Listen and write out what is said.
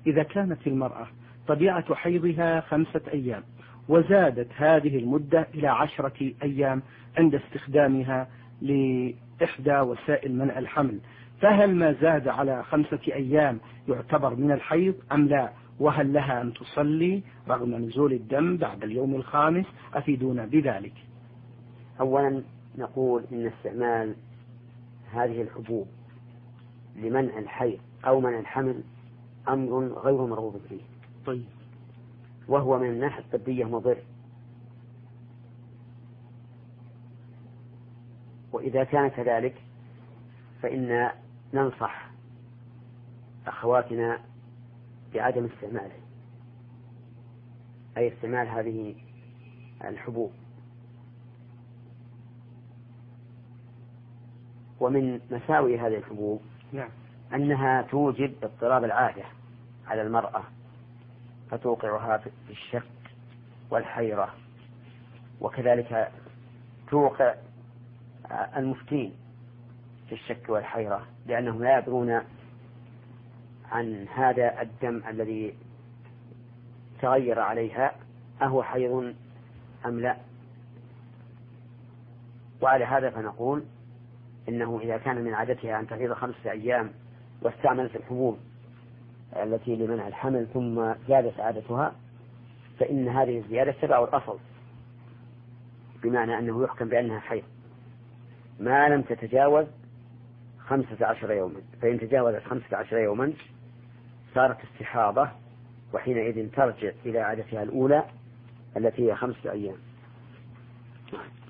إذا كانت المرأة طبيعة حيضها 5 أيام وزادت هذه المدة إلى 10 أيام عند استخدامها لإحدى وسائل منع الحمل، فهل ما زاد على 5 أيام يعتبر من الحيض أم لا؟ وهل لها أن تصلي رغم نزول الدم بعد اليوم الخامس؟ أفيدونا بذلك. أولا نقول إن استعمال هذه الحبوب لمنع الحيض أو منع الحمل أمر غير مرغوب فيه. طيب. وهو من الناحية الطبية مضر، وإذا كان كذلك فإن ننصح أخواتنا بعدم استعماله، أي استعمال هذه الحبوب. ومن مساوئ هذه الحبوب أنها توجب اضطراب العادة على المرأة، فتوقعها في الشك والحيرة، وكذلك توقع المفتين في الشك والحيرة، لأنهم لا يدرون عن هذا الدم الذي تغير عليها أهو حيض أم لا. وعلى هذا فنقول إنه إذا كان من عادتها أن تحيض 5 أيام واستعملت الحبوب التي لمنع الحمل ثم زادت عادتها، فإن هذه الزيادة تبع الأصل، بمعنى أنه يحكم بأنها حيض ما لم تتجاوز 15 يوما. فإن تجاوزت 15 يوما صارت استحاضة، وحينئذ ترجع إلى عادتها الأولى التي هي 5 أيام.